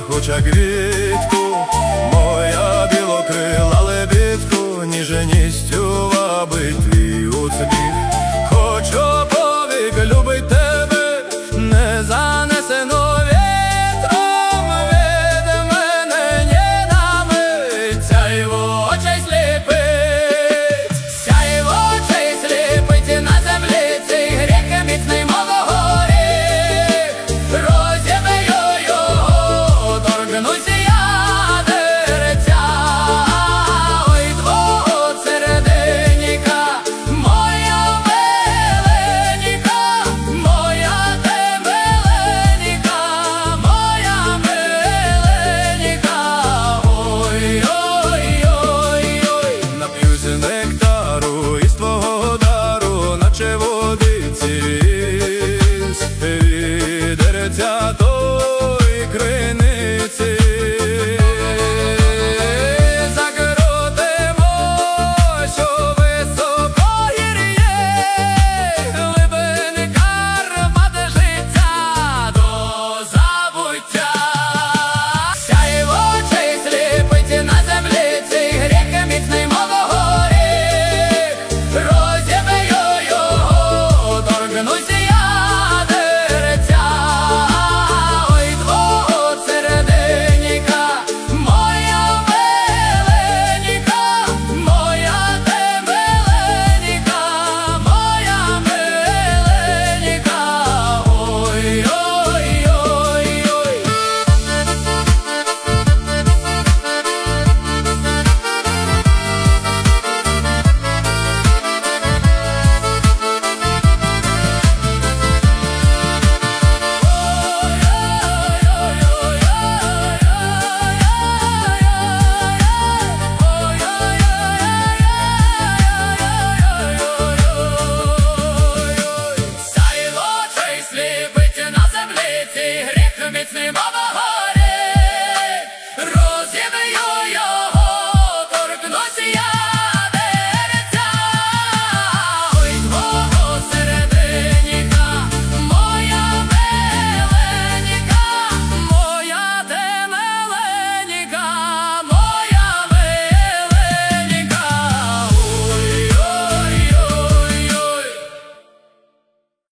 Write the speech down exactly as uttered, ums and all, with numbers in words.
хоча квітку, моя білокрила лебідку, ніжністю вабить твій усміх. Хочу повік любить тебе, не занесено вітром від мене ні на мить. Сяйво очей сліпить, сяйво очей сліпить, на землі цей гріх міцний, мов горіх. Розіб'ю його, торкнусь я деревця, ой, твого серденька, моя миленька, моя ти миленька, моя миленька. Ой, ой, ой, ой, нап'юсь нектару із твого дару, наче водиці від деревця той криниці. Закрутимо, що високо гір'є, глибини кармат життя до забуття. Сяйво очей сліпить, на землі цей гріх міцний, мов горіх. Розіб'ю його, торкнусь я деревця, ой, твого серденька, моя миленька, моя ти миленька, моя миленька. Ой, ой, ой, ой. Сяйво очей сліпить, на землі цей гріх міцний, мов